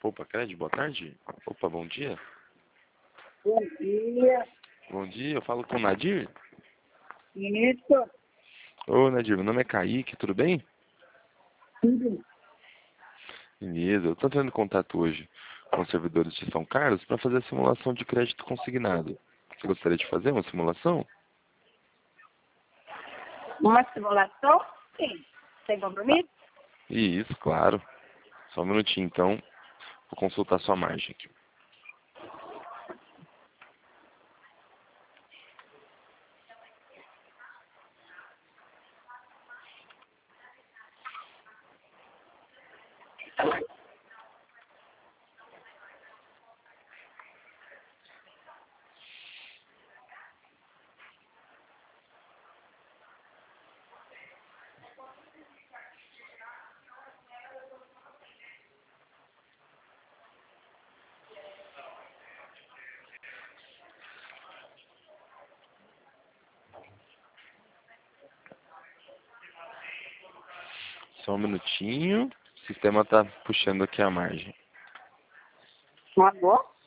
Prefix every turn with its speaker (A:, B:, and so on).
A: Poupa Crédito, boa tarde. Opa, bom dia.
B: Bom dia.
A: Bom dia, eu falo com o Nadir.
B: Isso.
A: Ô, Nadir, meu nome é Kaique, tudo bem?
B: Tudo.
A: Beleza, eu estou entrando em contato hoje com os servidores de São Carlos para fazer a simulação de crédito consignado. Você gostaria de fazer uma simulação?
B: Uma simulação? Sim. Sem compromisso?
A: Isso, claro. Só um minutinho, então. Vou consultar sua margem aqui. Só um minutinho. O sistema está puxando aqui a margem.
B: Tá bom.